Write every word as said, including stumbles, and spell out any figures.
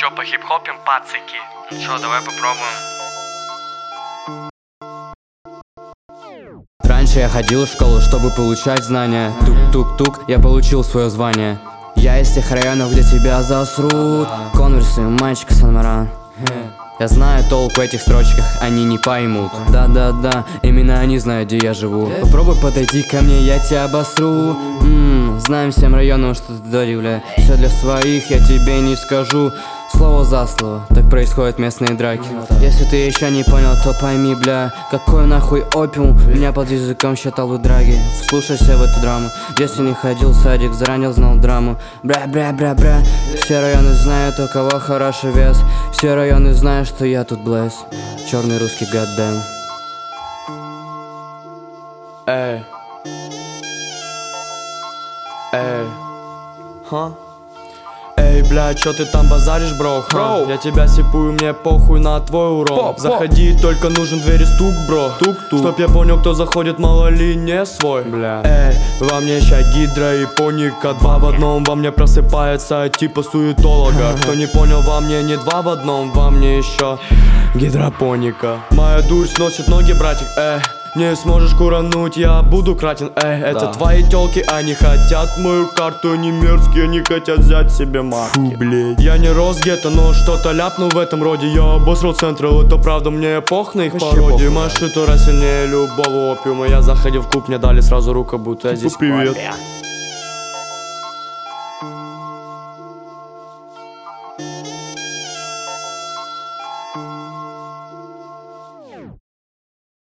Чё, по хип-хопим, пацики? Ну чё, давай попробуем. Раньше я ходил в школу, чтобы получать знания. Тук-тук-тук, я получил свое звание. Я из тех районов, где тебя засрут. Конверсы, мальчик Сан-Маран. Я знаю толк в этих строчках, они не поймут. Да-да-да, именно они знают, где я живу. Попробуй подойти ко мне, я тебя обосру. Ммм, знаем всем районам, что ты доревля. Все для своих, я тебе не скажу. Слово за слово, так происходят местные драки. Если ты еще не понял, то пойми, бля, какой нахуй опиум меня под языком считал бы драги. Вслушайся в эту драму. Если не ходил в садик, заранее знал драму. Бра-бра-бра-бра. Все районы знают, у кого хороший вес. Все районы знают, что я тут блэс. Черный русский гаддэм. Эй. Эй. Ха? Эй, бля, чё ты там базаришь, бро? Бро, я тебя сипую, мне похуй на твой урон. Заходи, только нужен двери стук, бро. Тук-тук. Чтоб я понял, кто заходит, мало ли не свой. Бля. Эй, во мне ща гидра и поника. Два в одном во мне просыпается типа суетолога. Кто не понял, во мне не два в одном, во мне еще гидропоника. Моя дурь сносит ноги, братик, эй. Не сможешь курануть, я буду кратен, эй. Это Да. твои тёлки, они хотят мою карту. Они мерзкие, они хотят взять себе марки. Фу, блядь. Я не рос где-то, но что-то ляпнул в этом роде. Я обосрал Централ, это правда, мне пох на их Вообще пародии. похуй, Моя да. шитура сильнее любого опиума. Я заходил в клуб, мне дали сразу руку, будто я здесь привет. квапе.